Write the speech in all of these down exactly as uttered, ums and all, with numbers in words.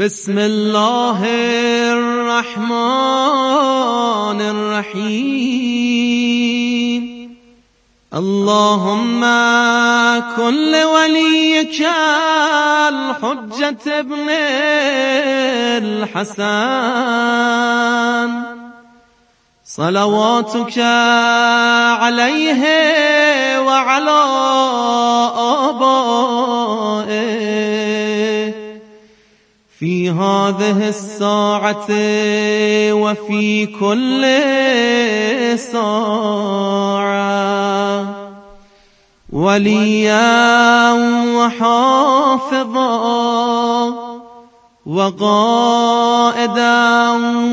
بسم الله الرحمن الرحیم. اللهم کن لولیک الحجة ابن الحسن صلواتك عليه وعلى آبائه في هذه الساعة وفي كل ساعة وليا وحافظا وقائدا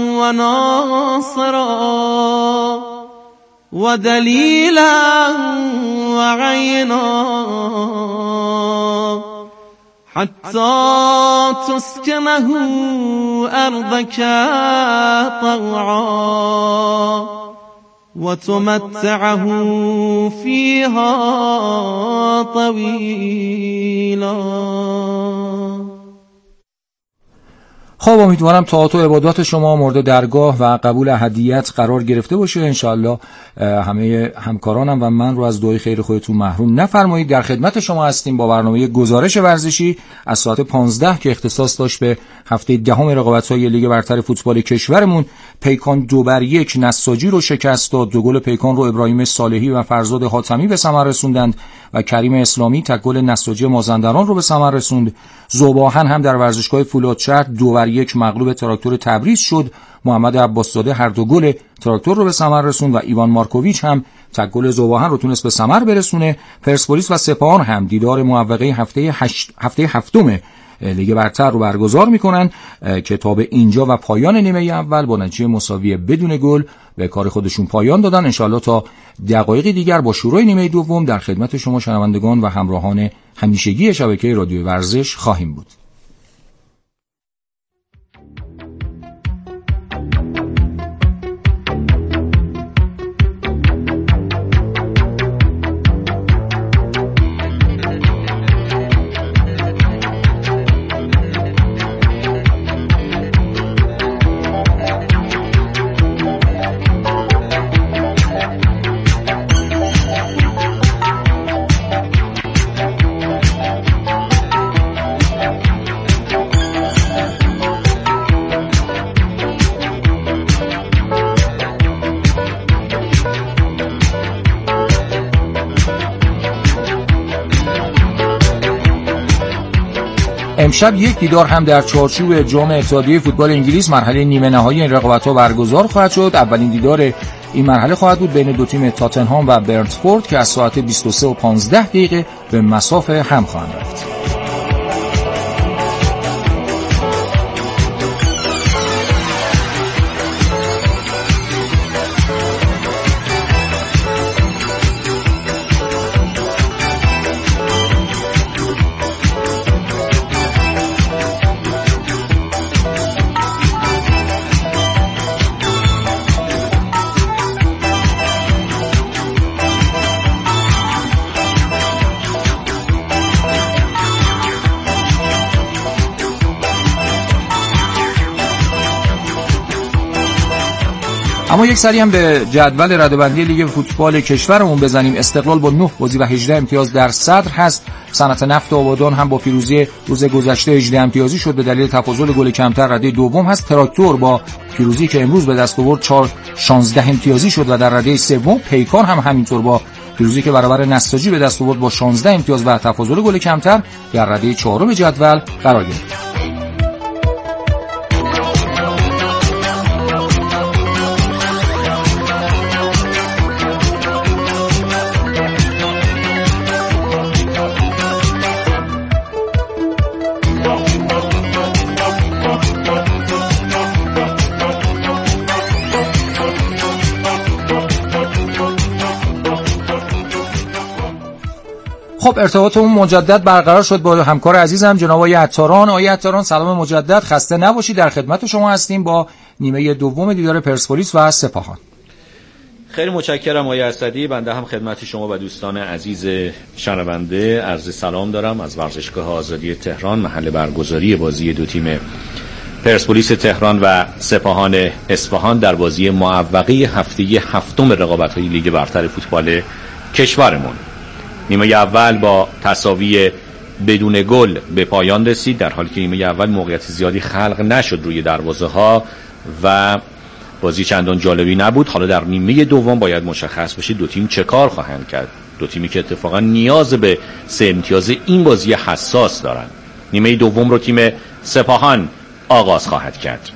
وناصرا ودليلا وعينا حتى تسكنه أرضك طوعا وتمتعه فيها طويلا. خب امیدوارم طاعات و عبادات شما مورد درگاه و قبول هدیت قرار گرفته باشه. انشاءالله همه همکارانم و من رو از دعای خیر خودتون محروم نفرمایید. در خدمت شما هستیم با برنامه گزارش ورزشی از ساعت پانزده که اختصاص داشت به هفته دهم رقابت‌های لیگ برتر فوتبال کشورمون. پیکان دو بر یک نساجی رو شکست داد. دو گل پیکان رو ابراهیم صالحی و فرزاد حاتمی به ثمر رسوندند و کریم اسلامی تک گل نساجی مازندران رو به ثمر رسوند. ذوباهن هم در ورزشگاه فولادشهر دو بر یک مغلوب تراکتور تبریز شد. محمد عباسزاده هر دو گل تراکتور رو به ثمر رسوند و ایوان مارکوویچ هم تک گل ذوباهن رو تونست به ثمر برسونه. پرسپولیس و سپاهان هم دیدار موفقه هفته هشت هفته هفتم لیگ برتر رو برگزار میکنن که تا به اینجا و پایان نیمه اول با نتیجه مساوی بدون گل به کار خودشون پایان دادن. انشالله تا دقایق دیگر با شروع نیمه دوم در خدمت شما شنوندگان و همراهان همیشگی شبکه رادیو ورزش خواهیم بود. امشب یک دیدار هم در چارچوب جام اتحادیه فوتبال انگلیس مرحله نیمه نهایی این رقابت‌ها برگزار خواهد شد. اولین دیدار این مرحله خواهد بود بین دو تیم تاتنهام و برنتفورد که از ساعت بیست و سه و پانزده دقیقه به مصاف هم خواهند رفت. اما یک سری هم به جدول رده‌بندی لیگ فوتبال کشورمون بزنیم. استقلال با نه بازی و هجده امتیاز در صدر هست. صنعت نفت آبادان هم با پیروزی روز گذشته هجده امتیازی شد، به دلیل تفاضل گل کمتر رده دوم هست. تراکتور با پیروزی که امروز به دست آورد شانزده امتیازی شد و در رده سوم. پیکان هم همینطور با پیروزی که برابر نساجی به دست آورد با شانزده امتیاز و تفاضل گل کمتر در رده چهارم جدول قرار گرفت. خب ارتباطمون مجدد برقرار شد با همکار عزیزم جناب آقای عطاران. آقای عطاران سلام مجدد، خسته نباشید. در خدمت شما هستیم با نیمه دوم دیدار پرسپولیس و سپاهان. خیلی متشکرم آقای اسدی. بنده هم خدمت شما و دوستان عزیز شنونده عرض سلام دارم از ورزشگاه آزادی تهران، محل برگزاری بازی دو تیم پرسپولیس تهران و سپاهان اصفهان در بازی معوقه هفته هفتم رقابت‌های لیگ برتر فوتبال کشورمون. نیمه اول با تساوی بدون گل به پایان رسید، در حالی که نیمه اول موقعیت زیادی خلق نشد روی دروازه‌ها و بازی چندان جالبی نبود. حالا در نیمه دوم باید مشخص بشه دو تیم چه کار خواهند کرد، دو تیمی که اتفاقا نیاز به سه امتیاز این بازی حساس دارند. نیمه دوم رو تیم سپاهان آغاز خواهد کرد.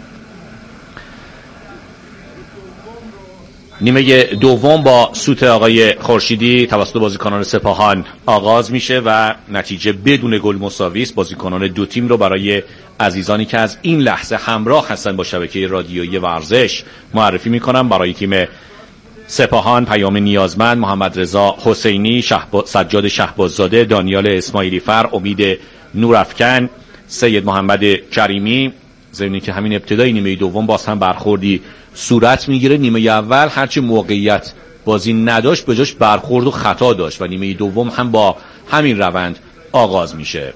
نیمه دوم با سوت آقای خورشیدی توسط بازیکنان سپاهان آغاز میشه و نتیجه بدون گل مساوی است. بازیکنان دو تیم رو برای عزیزانی که از این لحظه همراه هستن با شبکه رادیویی ورزش معرفی میکنم. برای تیم سپاهان پیام نیازمند، محمد رضا حسینی، شهب... سجاد شهباززاده، دانیال اسماعیلی فر، امید نورافکن، سید محمد کریمی. ضمن که همین ابتدای نیمه دوم باز هم برخوردی صورت میگیره. نیمه اول هرچی موقعیت بازی نداشت به جاش برخورد و خطا داشت و نیمه دوم هم با همین روند آغاز میشه.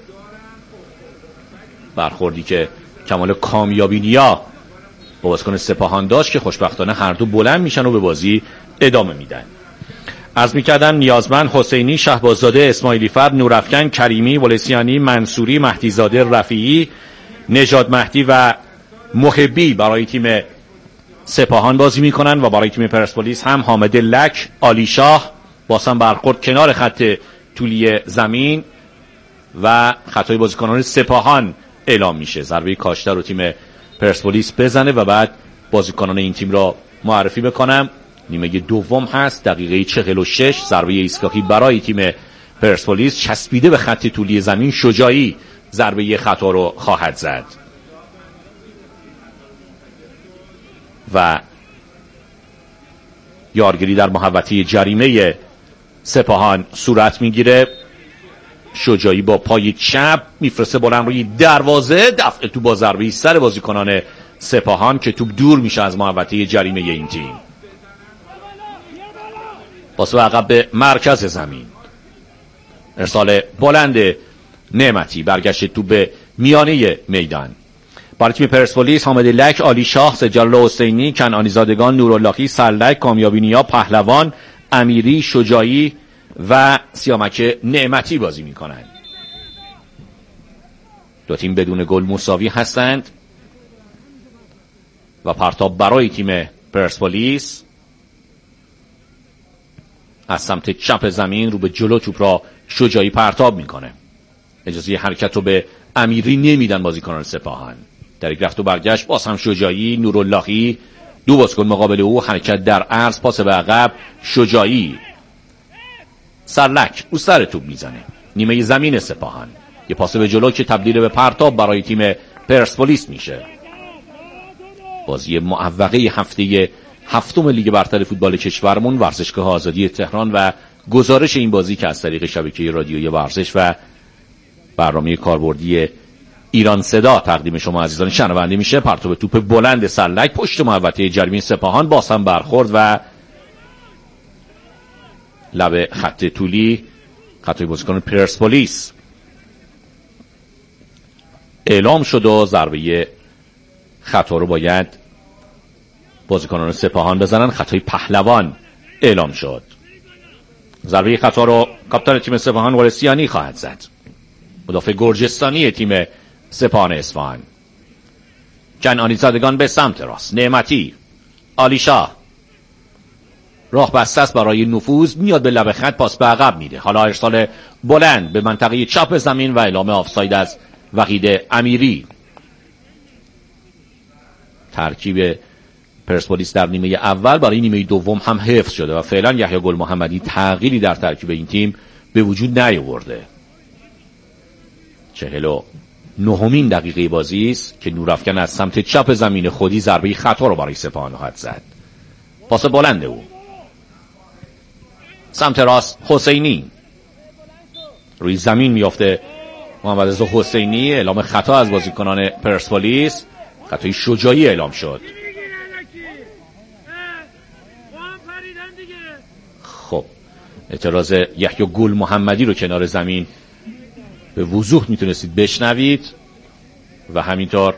برخوردی که کمال کامیابی نیا با بازیکن سپاهان داشت که خوشبختانه هر دو بلند میشن و به بازی ادامه میدن. عرض میکردم نیازمند، حسینی، شهباززاده، اسماعیلی فرد، نورافکن، کریمی، ولسیانی، منصوری، مهدیزاده، رفیعی، نژاد مهدی و محبی برای تیم سپاهان بازی میکنن و برای تیم پرسپولیس هم حامد لک، علی شاه بازم برخورد کنار خط طولی زمین و خطای بازیکنان سپاهان اعلام میشه. ضربه کاشته رو تیم پرسپولیس بزنه و بعد بازیکنان این تیم را معرفی بکنم. نیمه دوم هست، دقیقه چهل و شش، ضربه ایستگاهی برای تیم پرسپولیس چسبیده به خط طولی زمین. شجاعی ضربه خطا رو خواهد زد و یارگیری در محوطه جریمه سپاهان صورت میگیره. شجاعی با پای چپ میفرسته بلند روی دروازه، دفع تو با ضربه سر بازیکنان سپاهان که توپ دور میشه از محوطه جریمه این تیم. پاس عقب به مرکز زمین، ارسال بلند نعمتی، برگشت تو به میانه میدان. برای تیم پرسپولیس حامد لک، علی شاه، سجال حسینی، کنعانی زادگان، نوراللهی، سرلک، کامیابی نیا، پهلوان، امیری، شجاعی و سیامک نعمتی بازی میکنند. دو تیم بدون گل مساوی هستند و پرتاب برای تیم پرسپولیس از سمت چپ زمین رو به جلو توپ را شجاعی پرتاب میکنه. اجازه حرکت رو به امیری نمیدن بازیکنان سپاهان. در یک رفت و برگشت باز هم شجاعی، نوراللهی، دو بازیکن مقابل او، حرکت در عرض، پاس به عقب، شجاعی، سرلک او سر توپ میزنه. نیمه زمین سپاهان، یه پاس به جلو که تبدیل به پرتاب برای تیم پرسپولیس میشه. بازی معوقه هفته هفتم لیگ برتر فوتبال کشورمون، ورزشگاه آزادی تهران و گزارش این بازی که از طریق شبکه رادیویی ورزش و برنامه کاربردی ایران صدا تقدیم شما عزیزان شنونده میشه. پرتاب توپ بلند سرلک پشت محوطه جریمه سپاهان، باز هم برخورد و لب خط طولی، خطای بازیکن پرسپولیس اعلام شد و ضربه خطا رو باید بازیکنان سپاهان بزنن. خطای پهلوان اعلام شد. ضربه خطا رو کاپیتان تیم سپاهان ولسیانی خواهد زد، مدافع گرجستانی تیم سپاهان اصفهان. کنعانی زادگان به سمت راست، نعمتی، علی شاه راه بسته است برای نفوذ، میاد به لب خط، پاس به عقب میده. حالا ارسال بلند به منطقه چپ زمین و اعلام آفساید از وحید امیری. ترکیب پرسپولیس در نیمه اول برای نیمه دوم هم حفظ شده و فعلا یحیی گل محمدی تغییری در ترکیب این تیم به وجود نیاورده. چهل و نهمین دقیقه بازی است که نورافکن از سمت چپ زمین خودی ضربه خطا رو برای سپاهان خواهد زد. پاس بلند او سمت راست، حسینی روی زمین میافته. محمد رضا حسینی، اعلام خطا از بازیکنان پرسپولیس، خطای شجاعی اعلام شد. اعتراض یحیی گل محمدی رو کنار زمین به وضوح میتونستید بشنوید و همینطور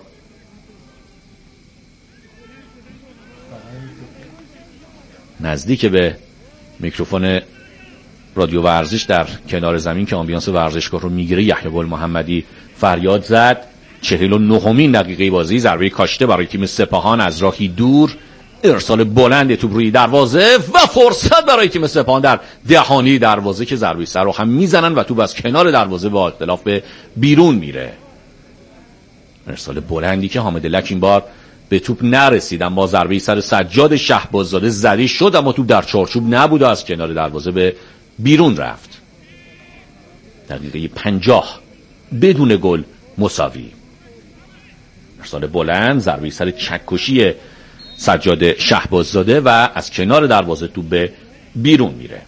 نزدیک به میکروفون رادیو ورزش در کنار زمین که آمبیانس ورزشگاه رو میگیره یحیی گل محمدی فریاد زد. چهل و نهمین دقیقه بازی، ضربه کاشته برای تیم سپاهان از راهی دور، ارسال بلند توپ روی دروازه و فرصت برای تیم سپاهان در دهانی دروازه که ضربه سر رو هم میزنن و توپ از کنار دروازه با اختلاف به بیرون میره. ارسال بلندی که حامد لک این بار به توپ نرسید، اما ضربه سر سجاد شهباززاده زده شد اما توپ در چارچوب نبود و از کنار دروازه به بیرون رفت. دقیقه پنجاه بدون گل مساوی. ارسال بلند، ضربه سر چکشی سجاد شهباززاده و از کنار دروازه توپ به بیرون میره.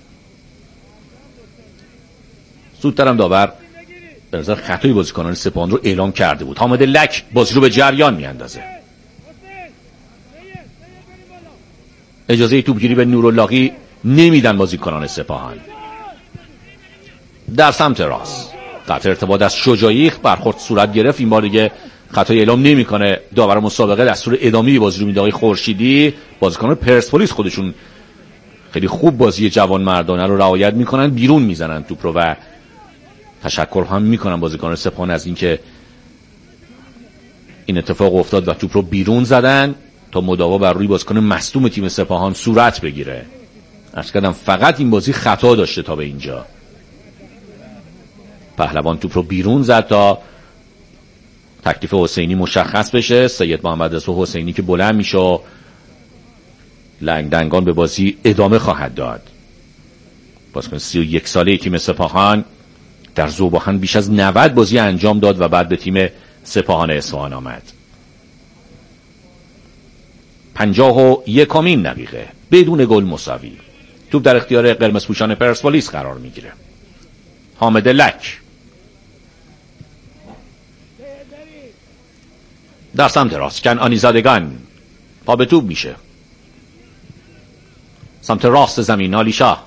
زودترم داور به نظر خطای بازیکنان سپاهان رو اعلام کرده بود. حامد لک بازی رو به جریان میاندازه. اجازه توپگیری به نوراللهی نمیدن بازیکنان سپاهان. در سمت راست قطع ارتباط از شجاعی برخورد صورت گرفت. این بار دیگه خطای اعلام نمیکنه داور مسابقه، دستور ادامه بازی رو میده آقای خورشیدی. بازیکنان پرسپولیس خودشون خیلی خوب بازی جوان مردانه رو رعایت میکنن، بیرون میزنن توپ رو و تشکر هم میکنن بازیکنان سپاهان از اینکه این اتفاق افتاد و توپ رو بیرون زدن تا مداوا بر روی بازیکن مصدوم تیم سپاهان صورت بگیره. عرض کردم فقط این بازی خطا داشته تا به اینجا. پهلوان توپ رو بیرون زد تا تکلیف حسینی مشخص بشه. سید محمد رضا حسینی که بلند میشه و لنگدنگان به بازی ادامه خواهد داد. بازیکن سی و یک ساله تیم سپاهان در ذوباهن بیش از نود بازی انجام داد و بعد به تیم سپاهان اصفهان آمد. پنجاه و یکمین دقیقه بدون گل مساوی. توپ در اختیار قرمز پوشان پرسپولیس قرار میگیره. حامد لک در سمت راست، کنعانی زادگان پا به توپ میشه. سمت راست زمین علیشاه،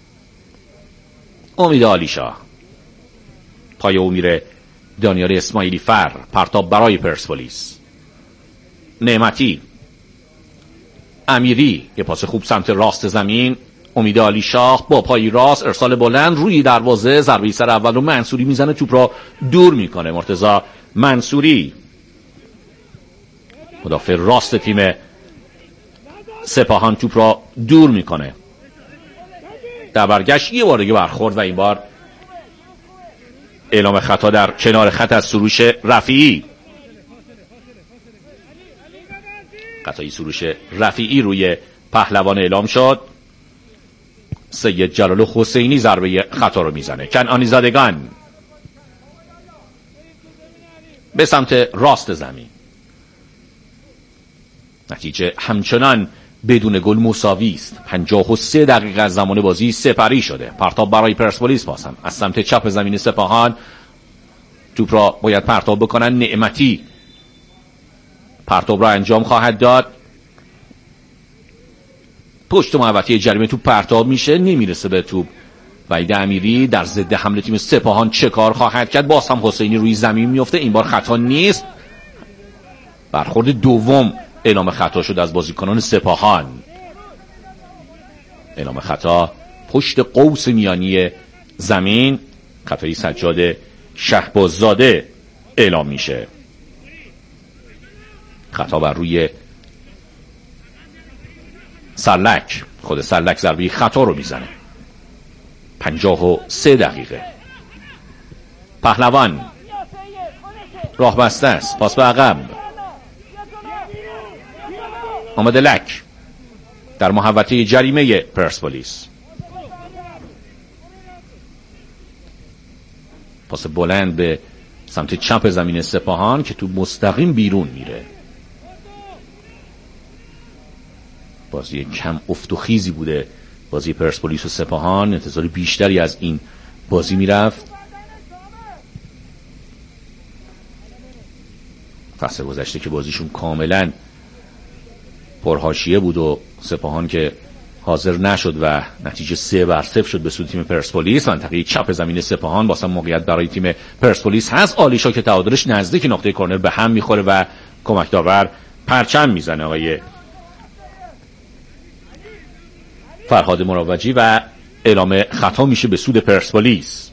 امید علیشاه، پای او میره دانیال اسماعیلی فر، پرتاب برای پرسپولیس. نعمتی، امیری، یه پاس خوب سمت راست زمین. امید علیشاه با پای راست، ارسال بلند روی دروازه، ضربه سر اول رو منصوری میزنه، توپ را دور میکنه. مرتضی منصوری مدافع راست تیم سپاهان توپ را دور میکنه. در برگشت یه بار دیگه برخورد و این بار اعلام خطا در کنار خط از سروش رفیعی. خطای سروش رفیعی روی پهلوان اعلام شد. سید جلال حسینی ضربه خطا رو میزنه. کنعانی زادگان به سمت راست زمین. نتیجه همچنان بدون گل مساوی است. پنجاه و سه دقیقه از زمان بازی سپری شده. پرتاب برای پرسپولیس پاسم از سمت چپ زمین سپاهان. توپ را باید پرتاب بکنن. نعمتی پرتاب را انجام خواهد داد. پشت محوطه جریمه توپ پرتاب میشه، نمیرسه به توپ. وحید امیری در ضد حمله تیم سپاهان چه کار خواهد کرد؟ باز هم حسینی روی زمین میفته. این بار خطا نیست. برخورد دوم اعلام خطا شد از بازیکنان سپاهان. اعلام خطا پشت قوس میانی زمین، خطای سجاد شهباززاده اعلام میشه. خطا بر روی سرلک. خود سرلک ضربه خطا رو میزنه. پنجاه و سه دقیقه. پهلوان راه بسته است، پاس به عقب. حامد لک در محوطه جریمه پرسپولیس. پاس بلند به سمت چپ زمین سپاهان که تو مستقیم بیرون میره. بازی کم افت و خیزی بوده بازی پرسپولیس و سپاهان. انتظار بیشتری از این بازی میرفت. فصل گذشته که بازیشون کاملا پرحاشیه بود و سپاهان که حاضر نشد و نتیجه سه بر صفر شد به سود تیم پرسپولیس. منطقه چپ زمین سپاهان واسه موقعیت برای تیم پرسپولیس هست. آلیشا که تعادلش نزدیک نقطه کرنر به هم میخوره و کمک داور پرچم میزنه آقای فرهاد مروجی و اعلام خطا میشه به سود پرسپولیس.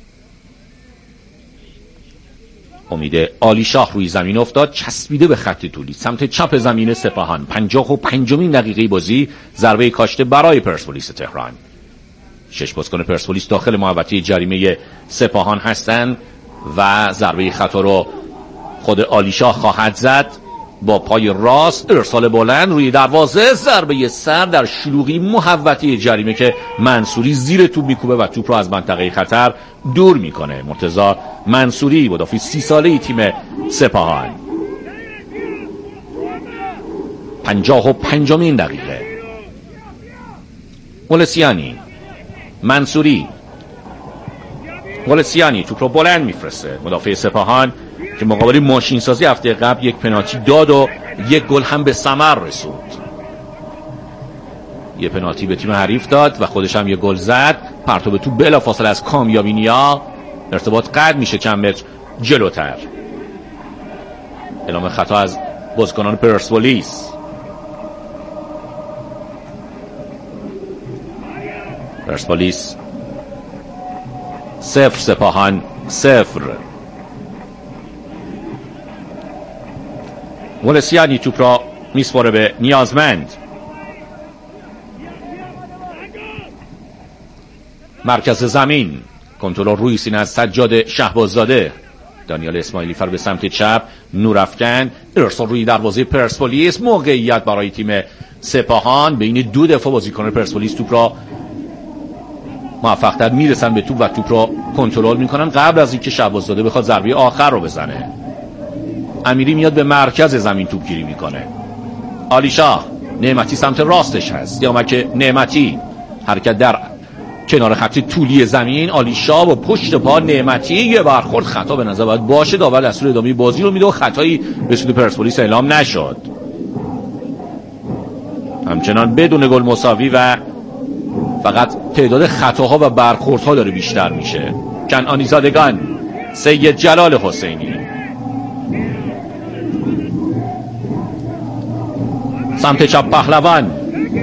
امید عالیشاه روی زمین افتاد، چسبیده به خط طولی سمت چپ زمین سپاهان. پنجاه و پنجمین دقیقه بازی، ضربه کاشته برای پرسپولیس تهران. شش بازیکن پرسپولیس داخل محوطه جریمه سپاهان هستند و ضربه خطا رو خود عالیشاه خواهد زد با پای راست. ارسال بلند روی دروازه، ضربه سر در شلوغی محوطه جریمه که منصوری زیر توپ میکوبه و توپ رو از منطقه خطر دور میکنه. مرتضی منصوری مدافع سی ساله تیم سپاهان. پنجاه و پنجمین دقیقه، ولسیانی، منصوری، ولسیانی توپ رو بلند میفرسته. مدافع سپاهان که مقابل ماشین سازی هفته قبل یک پنالتی داد و یک گل هم به ثمر رسوند. یه پنالتی به تیم حریف داد و خودش هم یه گل زد. پرتاب تو بلافاصله از کامیابی نیا، ارتباط قطع میشه چند متر جلوتر. اعلام خطا از بازیکنان پرسپولیس. پرسپولیس صفر، سپاهان صفر. ولسیانی توپ را میسپاره به نیازمند. مرکز زمین، کنترل روی سینه از سجاد شهباززاده. دانیال اسماعیلی فر به سمت چپ، نورافکن، ارسال روی دروازه پرسپولیس. موقعیت برای تیم سپاهان، بین دو دفاع بازیکن پرسپولیس توپ را موفق‌تر میرسن به توپ و توپ را کنترل میکنن قبل از اینکه شهباززاده بخواد ضربه آخر رو بزنه. امیری میاد به مرکز زمین توپ گیری میکنه. عالیشاه، نعمتی سمت راستش هست. یا که نعمتی حرکت در کنار خط طولی زمین. عالیشاه با پشت پا نعمتی، یه برخورد خطا به نظر باید باشه. داور دستور ادامه بازی رو میده و خطایی به سود پرسپولیس اعلام نشد. همچنان بدون گل مساوی و فقط تعداد خطاها و برخوردها داره بیشتر میشه. کنعانی زادگان، سید جلال حسینی سمت چپ پهلوان.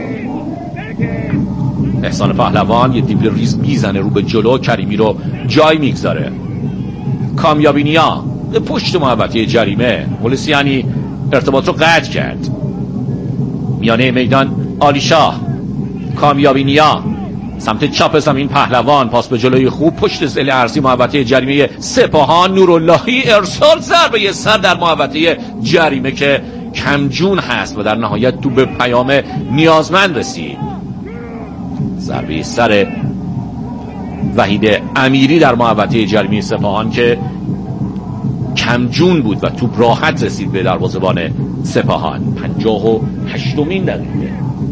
احسان پهلوان یه دیبل ریز میزنه رو به جلو، کریمی رو جای میگذاره. کامیابی نیا به پشت محوطه جریمه. ولسیانی ارتباط رو قطع کرد. میانه میدان عالیشاه، کامیابی نیا سمت چپ زمین پهلوان. پاس به جلوی خوب پشت ضلع ارضی محوطه جریمه سپاهان. نوراللهی ارسال، ضربه سر در محوطه جریمه که کمجون هست و در نهایت تو به پیام نیازمند رسید. ضربه سر وحید امیری در محوطه جریمه سپاهان که کمجون بود و توپ راحت رسید به دروازه‌بان سپاهان. پنجاه و هشتمین دقیقه،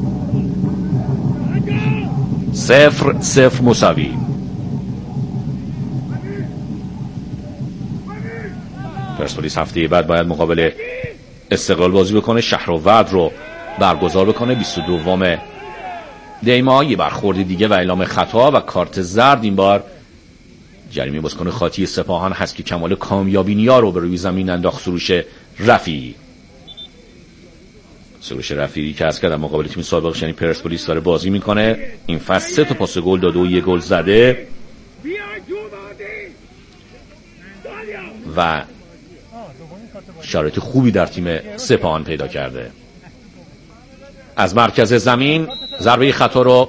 صفر صفر مساوی. پرسپولیس هفته بعد باید مقابل استقلال بازی بکنه. شهرآورد رو برگزار بکنه بیست و دوم دی ماه. یه برخورد دیگه و اعلام خطا و کارت زرد این بار جریمه بازیکن خاطی سپاهان هست که کمال کامیابی نیا رو به روی زمین انداخت. سروش رفیعی، سروش رفیعی که از کردم مقابل تیم سابقش یعنی پرسپولیس داره بازی میکنه. این فصل سه تا پاس گل داده و یه گل زده و شرایط خوبی در تیم سپاهان پیدا کرده. از مرکز زمین ضربه خطا رو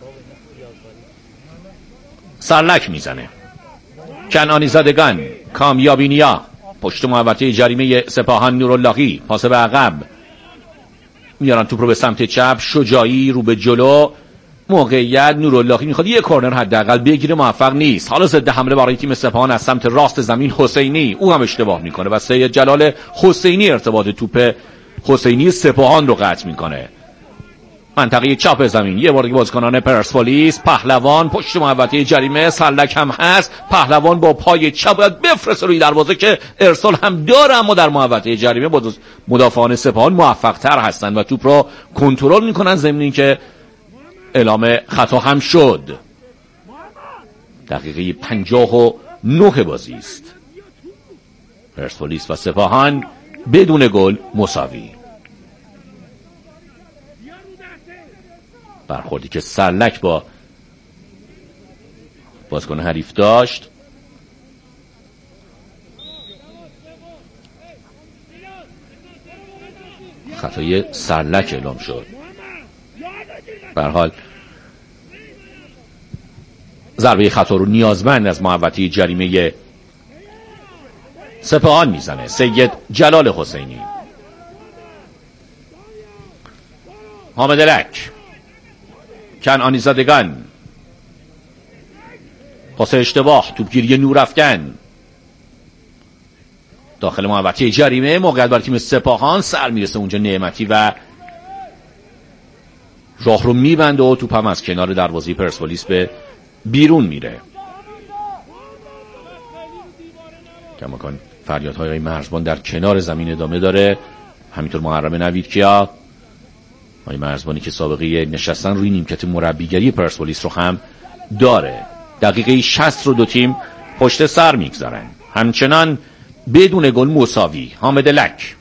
سرلک میزنه. کنعانی زادگان، کامیابی نیا پشت محوطه جریمه سپاهان. نوراللهی پاس به عقب، میارن توپ رو به سمت چپ. شجاعی رو به جلو. موقعیت، نوراللهی میخواد یه کورنر حداقل بگیره، موفق نیست. حالا ضد حمله برای تیم سپاهان از سمت راست زمین حسینی، او هم اشتباه میکنه و سید جلال حسینی ارتباط توپ حسینی سپاهان رو قطع میکنه. منطقه چپ زمین یه بار دیگه بازیکنان پرسپولیس. پهلوان پشت محوطه جریمه، سرلک هم هست. پهلوان با پای چپ باید بفرسته روی دروازه که ارسال هم داره، اما در محوطه جریمه مدافعان سپاهان موفق تر هستن و توپ را کنترل میکنن، ضمن اینکه اعلام خطا هم شد. دقیقه پنجاه و نه بازی است. پرسپولیس و سپاهان بدون گل مساوی. برخوردی که سرلک با بازیکن حریف داشت. خطای سرلک اعلام شد. به هر حال ضربه خطا رو نیازمند از محوطه جریمه سپاهان میزنه سید جلال حسینی. حامد لک، کنعانی زادگان، پاس اشتباه، توپگیری نورافکن داخل محوطه جریمه. موقعیت برای تیم سپاهان، سر میرسه اونجا نعمتی و راه رو میبنده و توپ هم از کنار دروازه پرسپولیس به بیرون میره. کماکان فریادهای مرزبان در کنار زمین ادامه داره. همینطور محرم نویدکیا، آقای مرزبانی که سابقه نشستن روی نیمکت مربیگری پرسپولیس رو هم داره. دقیقه شصت رو دو تیم پشت سر میگذارن. همچنان بدون گل مساوی. حامد لک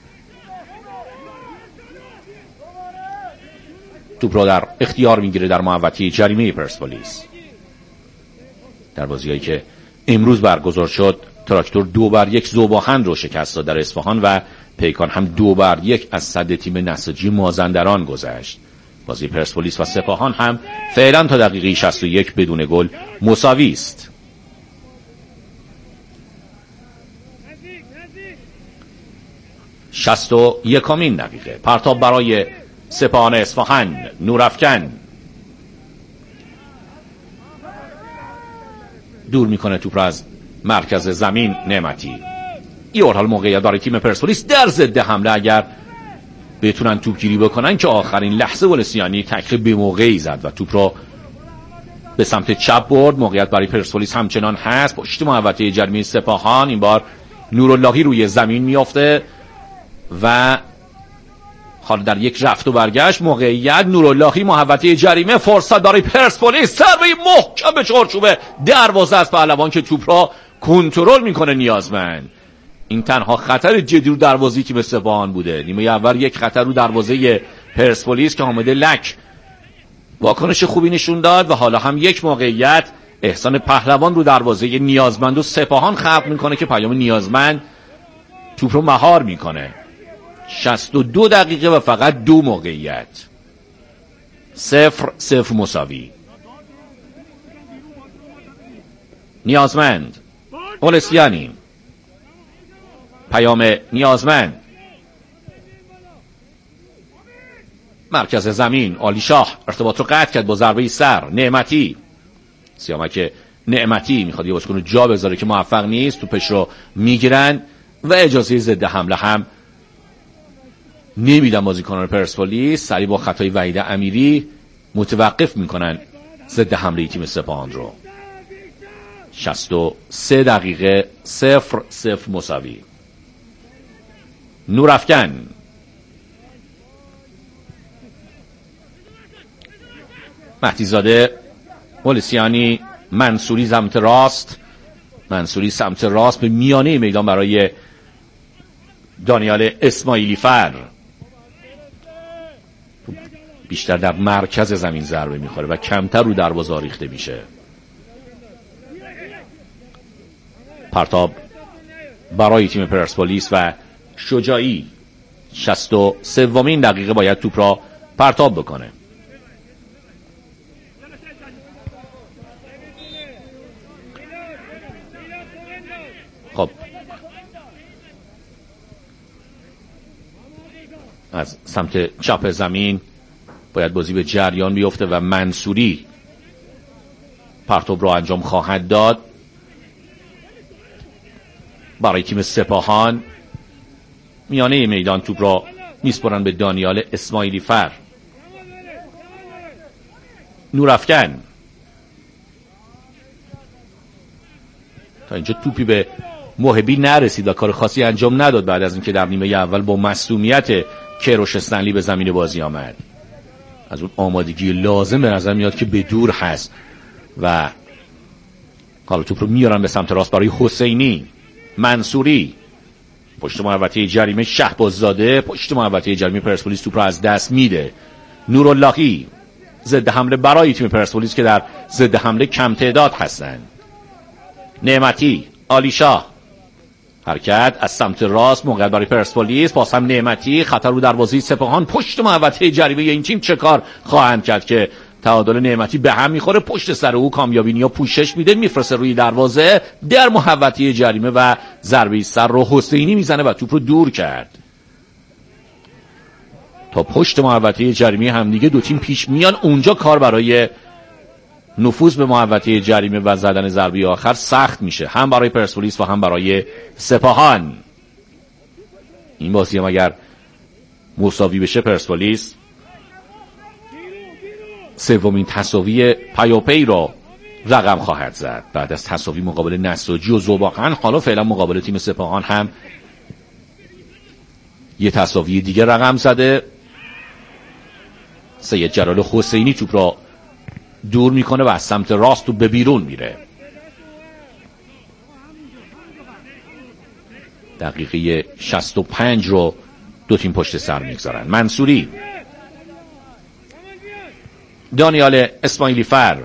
توپ رو در اختیار میگیره در محوطه جریمه پرسپولیس. در بازیایی که امروز برگزار شد، تراکتور دو بر یک ذوب‌آهن رو شکست داد در اصفهان و پیکان هم دو بر یک از صد تیم نساجی مازندران گذشت. بازی پرسپولیس و سپاهان هم فعلا تا دقیقه شصت و یک بدون گل مساوی است. شصت و یکمین دقیقه، پرتاب برای سپاهان اصفهان. نورافکن دور میکنه توپ را از مرکز زمین. نعمتی یه حال موقعیت برای تیم پرسپولیس در ضد حمله، اگر بتونن توپگیری بکنن که آخرین لحظه ولسیانی تکل به موقعی زد و توپ را به سمت چپ برد. موقعیت برای پرسپولیس همچنان هست پشت محوطه جریمه سپاهان. این بار نوراللهی روی زمین میافته و حالا در یک رفت و برگشت موقعیت نوراللهی محوطه جریمه، فرصت برای پرسپولیس، ضربه محکم به چارچوب دروازه از پهلوان که توپ را کنترل میکنه نیازمند. این تنها خطر جدی رو دروازه تیم سپاهان بوده. نیمه اول یک خطر رو دروازه پرسپولیس که حامد لک واکنش خوبی نشون داد و حالا هم یک موقعیت احسان پهلوان رو دروازه نیازمند و سپاهان خلق میکنه که پیام نیازمند توپ رو مهار میکنه. شصت و دو دقیقه و فقط دو موقعیت. صفر صفر مساوی. نیازمند اولسیانی، پیام نیازمند، مرکز زمین. عالی شاه ارتباط رو قطع کرد با ضربه سر. نعمتی، سیامک نعمتی میخواد یه بازیکن رو جا بذاره که موفق نیست. توپش رو میگیرن و اجازه ضد حمله هم نمیدن بازیکنان پرسپولیس. سریع با خطای وحید امیری متوقف میکنن ضد حمله تیم سپاهان رو. شصت و سه دقیقه، صفر صفر مساوی. نورافکن مهدیزاده، ولسیانی، منصوری سمت راست. منصوری سمت راست به میانه میدان برای دانیال اسماعیلی فر. بیشتر در مرکز زمین ضربه میخوره و کمتر رو دروازه ریخته میشه. پرتاب برای تیم پرسپولیس و شجاعی. شصت و سومین دقیقه باید توپ را پرتاب بکنه. خب از سمت چپ زمین باید بازی به جریان بیفته و منصوری پرتاب را انجام خواهد داد برای تیم سپاهان. میانه میدان توپ را میسپرن به دانیال اسماعیلی فر. نورافکن تا اینجا توپی به محبی نرسید و کار خاصی انجام نداد بعد از اینکه در نیمه اول با مصدومیت کیروش استنلی به زمین بازی آمد. از اون آمادگی لازم به نظر میاد که به دور هست و حالا توپ رو میارن به سمت راست برای حسینی. منصوری پشت محوطه جریمه، شهباززاده پشت محوطه جریمه پرسپولیس توپ رو از دست میده. نوراللهی ضد حمله برای تیم پرسپولیس که در ضد حمله کم تعداد هستند. نعمتی، عالیشاه حرکت از سمت راست، موقعیت برای پرسپولیس، باز هم نعمتی، خطر رو دروازه سپاهان. پشت محوطه جریمه این تیم چه کار خواهند کرد که تعادل نعمتی به هم میخوره، پشت سر او کامیابینیا پوشش میده، میفرسته روی دروازه در محوطه جریمه و ضربه سر رو حسینی میزنه و توپ رو دور کرد. تا پشت محوطه جریمه هم دیگه دو تیم پیش میان، اونجا کار برای نفوذ به محوطه جریمه و زدن ضربه آخر سخت میشه، هم برای پرسپولیس و هم برای سپاهان. این بازی هم اگر مساوی بشه پرسپولیس سومین تساوی پیاپی رو رقم خواهد زد بعد از تساوی مقابل نساجی و زوباقن. حالا فعلا مقابل تیم سپاهان هم یه تساوی دیگه رقم زده. سید جلال حسینی توپ را دور میکنه و از سمت راست توپ به بیرون میره. دقیقه شصت و پنج رو دو تیم پشت سر میگذارن. منصوری، دانیال اسماعیلی فر،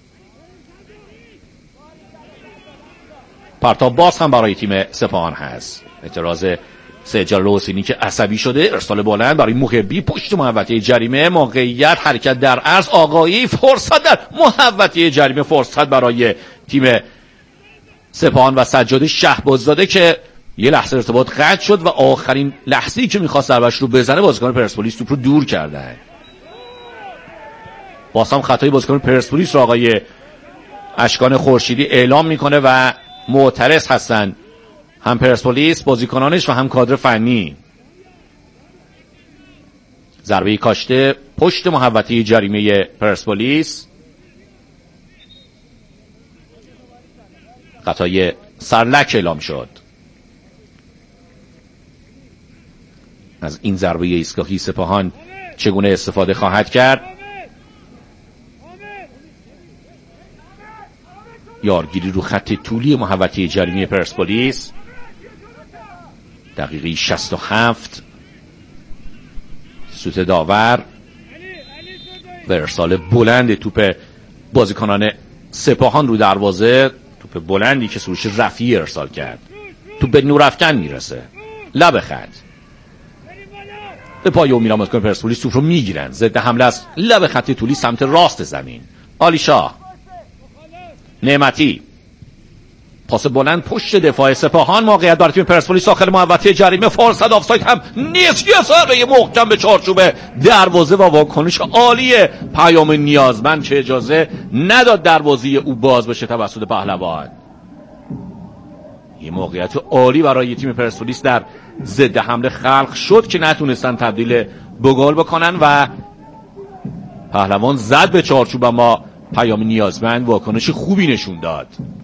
پرتاب باز هم برای تیم سپاهان هست. اعتراض سید جلال حسینی که عصبی شده، ارسال بلند برای محبی پشت محوطه جریمه، موقعیت حرکت در عرض، آقایی فرصت در محوطه جریمه، فرصت برای تیم سپاهان و سجاد شهباززاده که یه لحظه ارتباط قطع شد و آخرین لحظه‌ای که می‌خواست ضربه‌اش رو بزنه بازیکن پرسپولیس توپ رو دور کردن. باز هم خطای بازیکن پرسپولیس رو آقای اشکان خورشیدی اعلام میکنه و معترض هستن هم پرسپولیس، بازیکنانش و هم کادر فنی. ضربه کاشته پشت محوطه جریمه پرسپولیس، خطای سرلک اعلام شد. از این ضربه ایستگاهی سپاهان چگونه استفاده خواهد کرد؟ یارگیری رو خط طولی محوطه جریمه پرسپولیس. دقیقه شصت و هفت سوت داور و ارسال بلند توپ بازیکنان سپاهان رو دروازه. توپ بلندی که سروش رفیعی ارسال کرد، توپ به نورافکن میرسه، لب خط به پای امیران بازیکن پرسپولیس توپ رو میگیرن. ضد حمله از لب خط طولی سمت راست زمین. عالیشاه، نعمتی، پاس بلند پشت دفاع سپاهان، موقعیت برای تیم پرسپولیس داخل محوطه جریمه، فرصت آفساید هم نیست، یه ضربه محکم به چارچوب دروازه و واکنش عالی پیام نیازمند که اجازه نداد دروازه او باز بشه توسط پهلوان. یه موقعیت عالی برای تیم پرسپولیس در ضد حمله خلق شد که نتونستن تبدیل به گل بکنن و پهلوان زد به چارچوب، اما پیام نیازمند واکنش خوبی نشون داد.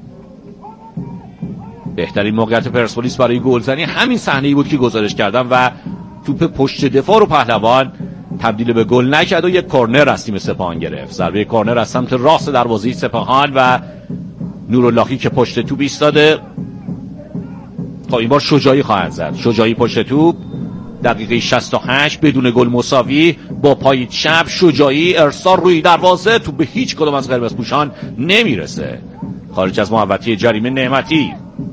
بهترین موقعیت پرسپولیس برای گلزنی همین صحنه‌ای بود که گزارش کردم و توپ پشت دفاع رو پهلوان تبدیل به گل نکرد و یک کورنر از تیم سپاهان گرفت. ضربه کورنر از سمت راست دروازه سپاهان و نوراللهی که پشت توپ ایستاده تا این بار شجاعی خواهد زد. شجاعی پشت توپ، دقیقه شصت و هشت بدون گل مساوی، با پای چپ شجاعی ارسال روی دروازه، توپ به هیچ کدوم از قرمزپوشان نمیرسه. خارج از محوطه جریمه نعمتی،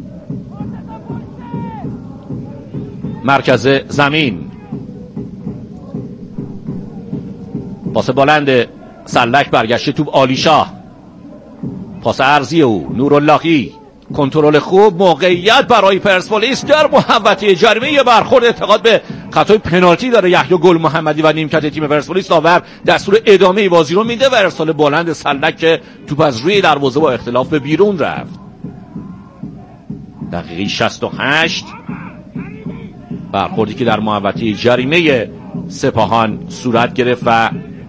مرکز زمین، پاس بلند سلک برگشته توپ عالیشاه، پاس عرضی او نوراللهی، کنترل خوب، موقعیت برای پرسپولیس در محوطه جریمه، یه برخورد اعتقاد به خطای پنالتی داره یحیی گل محمدی و نیمکت تیم پرسپولیس. داور دستور ادامه بازی رو میده و ارسال بلند سلک که توپ از روی دروازه با اختلاف به بیرون رفت. دقیقه شصت و هشت برخوردی که در محوطه جریمه سپاهان صورت گرفت و